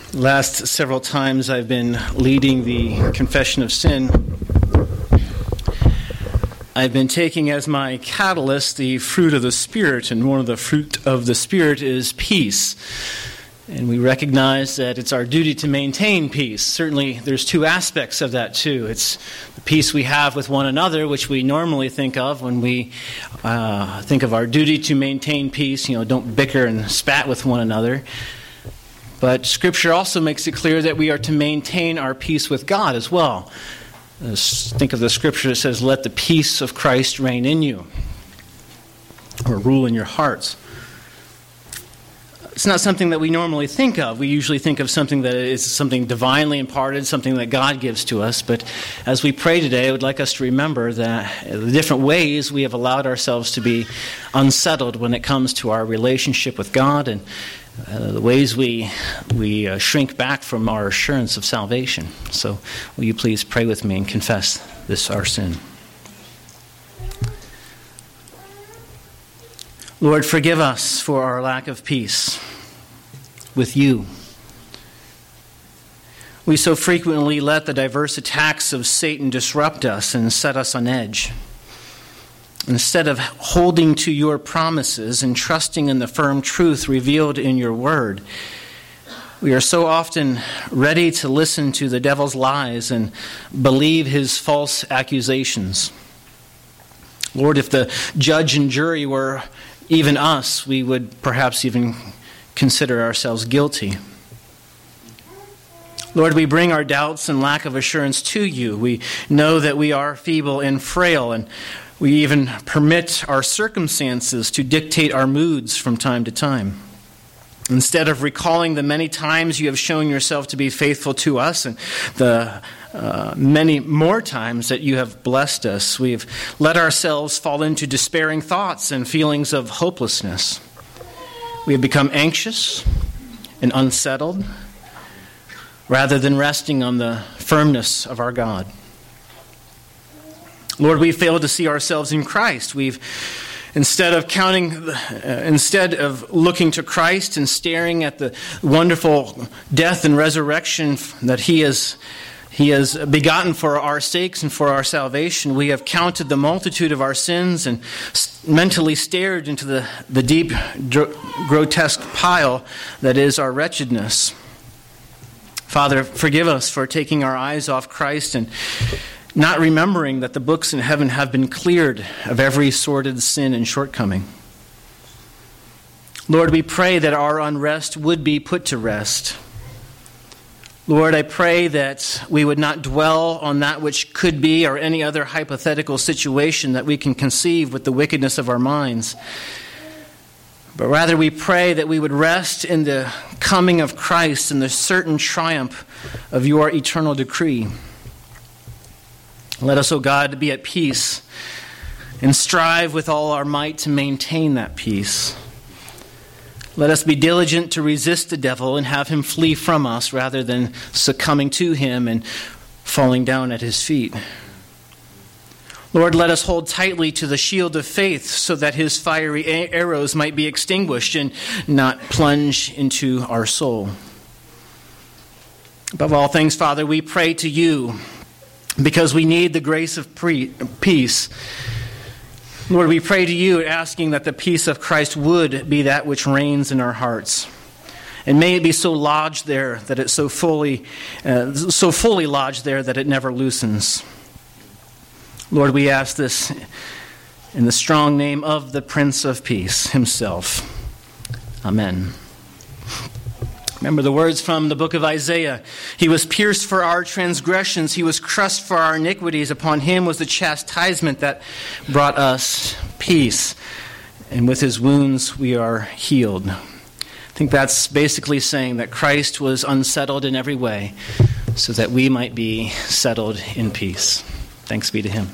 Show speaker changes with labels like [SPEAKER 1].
[SPEAKER 1] Last several times I've been leading the confession of sin. I've been taking as my catalyst the fruit of the Spirit, and one of the fruit of the Spirit is peace. And we recognize that it's our duty to maintain peace. Certainly there's two aspects of that too. It's the peace we have with one another, which we normally think of when we think of our duty to maintain peace. Don't bicker and spat with one another. But Scripture also makes it clear that we are to maintain our peace with God as well. Think of the Scripture that says, "Let the peace of Christ reign in you," or rule in your hearts. It's not something that we normally think of. We usually think of something that is something divinely imparted, something that God gives to us. But as we pray today, I would like us to remember that the different ways we have allowed ourselves to be unsettled when it comes to our relationship with God, and the ways we shrink back from our assurance of salvation. So will you please pray with me and confess this our sin. Lord, forgive us for our lack of peace with you. We so frequently let the diverse attacks of Satan disrupt us and set us on edge. Instead of holding to your promises and trusting in the firm truth revealed in your word, we are so often ready to listen to the devil's lies and believe his false accusations. Lord, if the judge and jury were even us, we would perhaps even consider ourselves guilty. Lord, we bring our doubts and lack of assurance to you. We know that we are feeble and frail, and we even permit our circumstances to dictate our moods from time to time. Instead of recalling the many times you have shown yourself to be faithful to us and the many more times that you have blessed us, we've let ourselves fall into despairing thoughts and feelings of hopelessness. We have become anxious and unsettled rather than resting on the firmness of our God. Lord, we failed to see ourselves in Christ. Instead of looking to Christ and staring at the wonderful death and resurrection that He has begotten for our sakes and for our salvation, we have counted the multitude of our sins and mentally stared into the deep, grotesque pile that is our wretchedness. Father, forgive us for taking our eyes off Christ and not remembering that the books in heaven have been cleared of every sordid sin and shortcoming. Lord, we pray that our unrest would be put to rest. Lord, I pray that we would not dwell on that which could be or any other hypothetical situation that we can conceive with the wickedness of our minds. But rather we pray that we would rest in the coming of Christ and the certain triumph of your eternal decree. Let us, O God, be at peace and strive with all our might to maintain that peace. Let us be diligent to resist the devil and have him flee from us rather than succumbing to him and falling down at his feet. Lord, let us hold tightly to the shield of faith so that his fiery arrows might be extinguished and not plunge into our soul. Above all things, Father, we pray to you because we need the grace of peace. Lord, we pray to you asking that the peace of Christ would be that which reigns in our hearts. And may it be so lodged there that it so fully lodged there that it never loosens. Lord, we ask this in the strong name of the Prince of Peace himself. Amen. Remember the words from the book of Isaiah. He was pierced for our transgressions. He was crushed for our iniquities. Upon him was the chastisement that brought us peace. And with his wounds we are healed. I think that's basically saying that Christ was unsettled in every way so that we might be settled in peace. Thanks be to him.